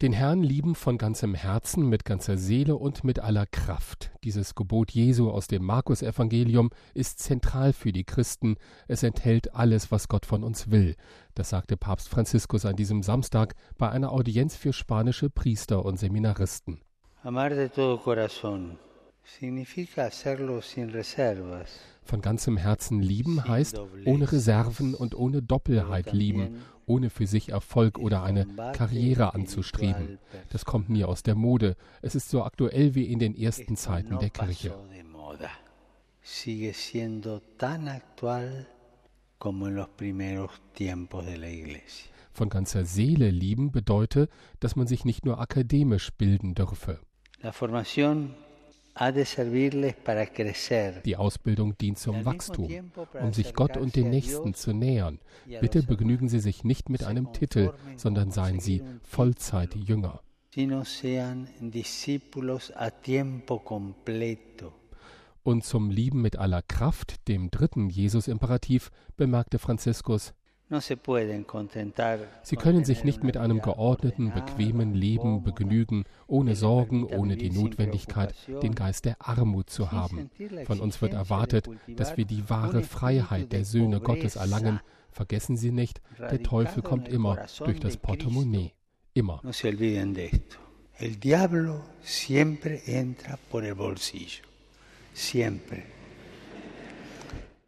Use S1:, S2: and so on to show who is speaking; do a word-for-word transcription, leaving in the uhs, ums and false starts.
S1: Den Herrn lieben von ganzem Herzen, mit ganzer Seele und mit aller Kraft. Dieses Gebot Jesu aus dem Markus-Evangelium ist zentral für die Christen. Es enthält alles, was Gott von uns will. Das sagte Papst Franziskus an diesem Samstag bei einer Audienz für spanische Priester und Seminaristen.
S2: Amar de todo corazón significa hacerlo sin reservas.
S1: Von ganzem Herzen lieben heißt ohne Reserven und ohne Doppelheit lieben, ohne für sich Erfolg oder eine Karriere anzustreben. Das kommt nie aus der Mode. Es ist so aktuell wie in den ersten Zeiten der Kirche. Von ganzer Seele lieben bedeutet, dass man sich nicht nur akademisch bilden dürfe.
S2: La formación
S1: Die Ausbildung dient zum Wachstum, um sich Gott und den Nächsten zu nähern. Bitte begnügen Sie sich nicht mit einem Titel, sondern seien Sie Vollzeitjünger. Und zum Lieben mit aller Kraft, dem dritten Jesus-Imperativ, bemerkte Franziskus: Sie können sich nicht mit einem geordneten, bequemen Leben begnügen, ohne Sorgen, ohne die Notwendigkeit, den Geist der Armut zu haben. Von uns wird erwartet, dass wir die wahre Freiheit der Söhne Gottes erlangen. Vergessen Sie nicht, der Teufel kommt immer durch das Portemonnaie. Immer.
S2: El diablo siempre entra por el bolsillo. Siempre.